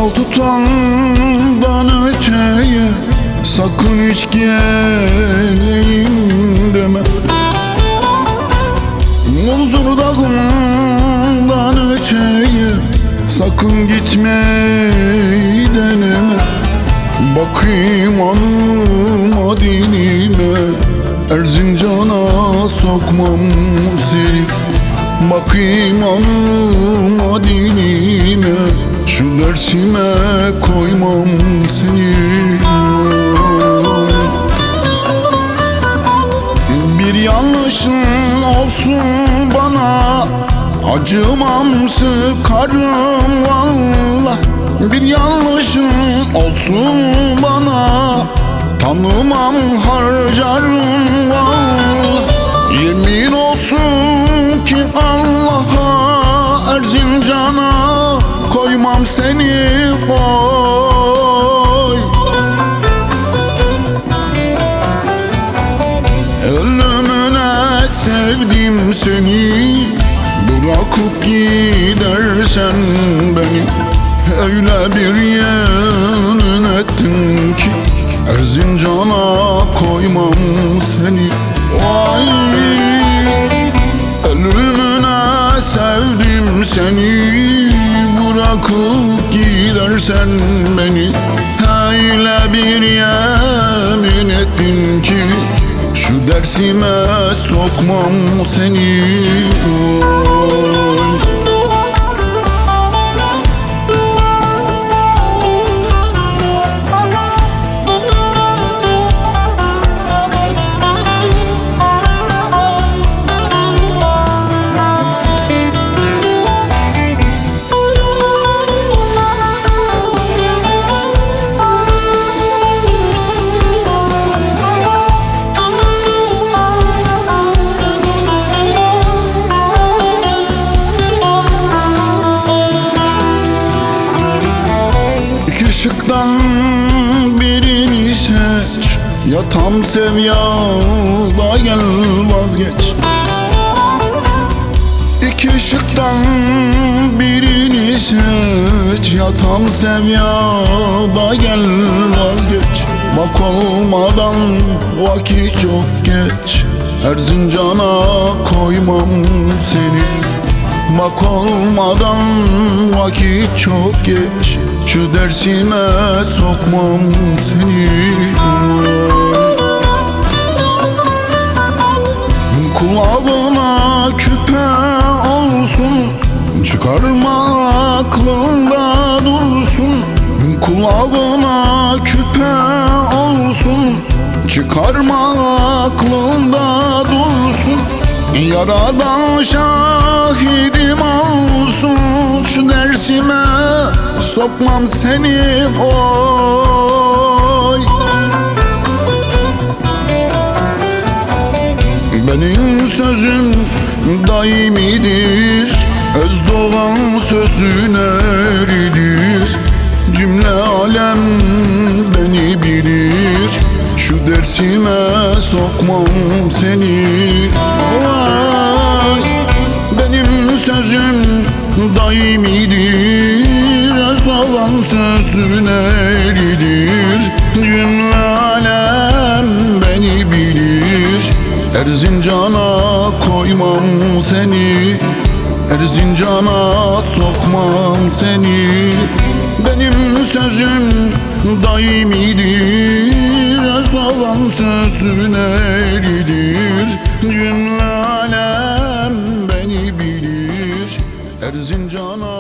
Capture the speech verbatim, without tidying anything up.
Masal tutandan öteye sakın hiç geleyim deme. Munzur dağından öteye sakın gitmeyi deneme. Bakayım anıma dinime, Erzincan'a sokmam seni. Bakayım anıma dinime, şu dersime koymam seni. Bir yanlışın olsun bana, acımam sıkarım vallah. Bir yanlışın olsun bana, tanımam harcarım vallah. Yemin olsun ki Allah'a, Erzincan'a koymam seni koy. Ölümüne sevdim seni, bırakıp gidersen beni. Öyle bir yemin ettin ki Erzincan'a koymam seni. Vay, ölümüne sevdim seni, bırakıp gidersen beni. Öyle bir yemin ettin ki şu dersime sokmam seni. Vay. Işıktan birini seç, ya tam sev ya da gel vazgeç. İki ışıktan birini seç, ya tam sev ya da gel vazgeç. Bak olmadan vakit çok geç, Erzincan'a koymam seni. Bak olmadan vakit çok geç, şu dersime sokmam seni. Kulağına küpe olsun, çıkarma aklında dursun. Kulağına küpe olsun, çıkarma aklında dursun. Yaradan şahidim olsun, şu dersime sokmam seni oy. Benim sözüm daimidir, Özdoğan sözün eridir. Cümle alem beni bilir, şu dersime sokmam seni. Vay, benim sözüm daimidir, Özdoğan sözün eridir. Cümle alem beni bilir, Erzincan'a koymam seni. Erzincan'a sokmam seni. Benim sözüm daimidir, Özdoğan sözün eridir. Cümle alem beni bilir, Erzincan'a